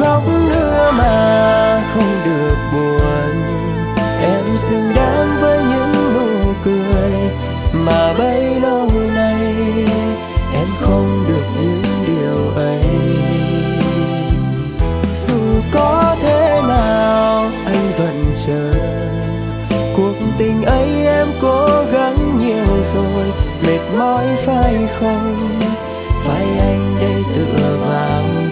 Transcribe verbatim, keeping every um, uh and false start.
khóc nữa mà không được buồn. Em xứng đáng với những nụ cười mà bấy lâu nay em không được những điều ấy. Dù có thế nào anh vẫn chờ, cuộc tình ấy em cố gắng nhiều rồi, mệt mỏi phải không? Phải anh đây tựa vào